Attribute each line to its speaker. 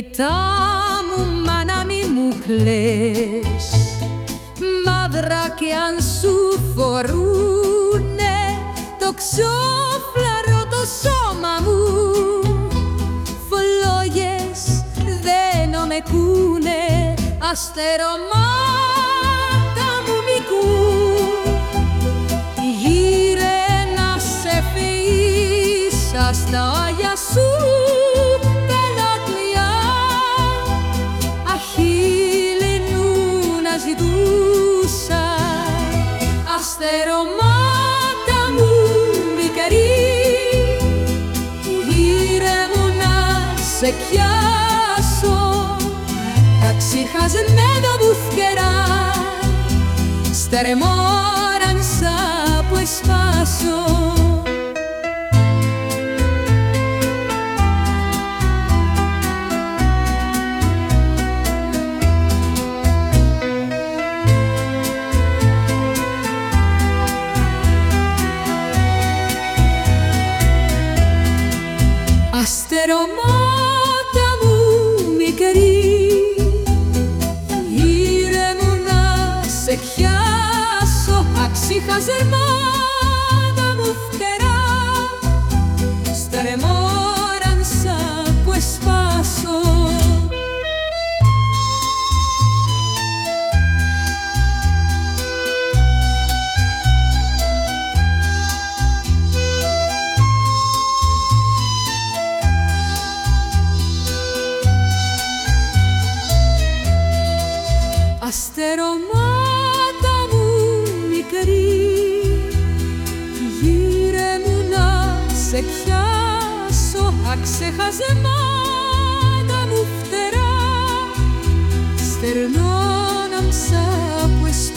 Speaker 1: Μητά μου, μάνα μη μου κλαις, μαύρα κι αν σου φορούνε το ξόφλαρο το σώμα μου, φλόγες δεν ομεκούνε, αστερομάτα μου μικούν. Γύρε να σε φύσα στα όγια σου πελατλιά, αχίλινου να ζητούσα, αστερομάτα μου μικρή. Γύρε μου να σε πιάσω τα ξεχασμένα μου φτερά, στερεμόρανσα που εσπάσω. Αστερομάτα μου μικρή, γύρε μου να σε πιάσω, αξιχαζερμάτα μου φτερά, στερεμόρανσα που εσπάσω. Αστερομάτα μου μικρή, γύρε μου να σε πιάσω, αξεχαζεμάτα μου φτερά, στερνώναμσα που